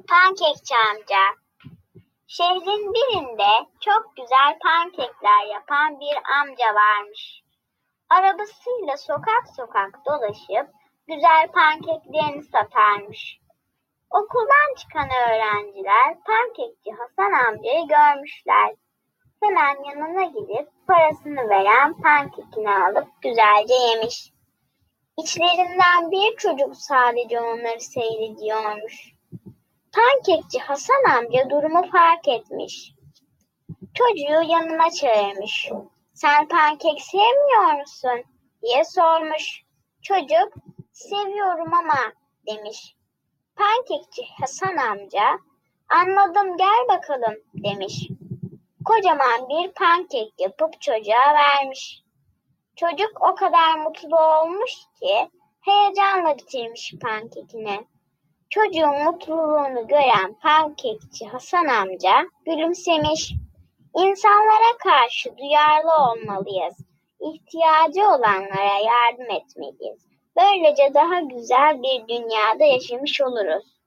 Pankekçi amca. Şehrin birinde çok güzel pankekler yapan bir amca varmış. Arabasıyla sokak sokak dolaşıp güzel pankeklerini satarmış. Okuldan çıkan öğrenciler pankekçi Hasan amcayı görmüşler. Hemen yanına gidip parasını veren pankekini alıp güzelce yemiş. İçlerinden bir çocuk sadece onları seyrediyormuş. Pankekçi Hasan amca durumu fark etmiş. Çocuğu yanına çağırmış. "Sen pankek sevmiyor musun?" diye sormuş. Çocuk, "Seviyorum ama," demiş. Pankekçi Hasan amca, "Anladım, gel bakalım," demiş. Kocaman bir pankek yapıp çocuğa vermiş. Çocuk o kadar mutlu olmuş ki heyecanla bitirmiş pankekini. Çocuğun mutluluğunu gören pankekçi Hasan amca gülümsemiş. "İnsanlara karşı duyarlı olmalıyız. İhtiyacı olanlara yardım etmeliyiz. Böylece daha güzel bir dünyada yaşamış oluruz."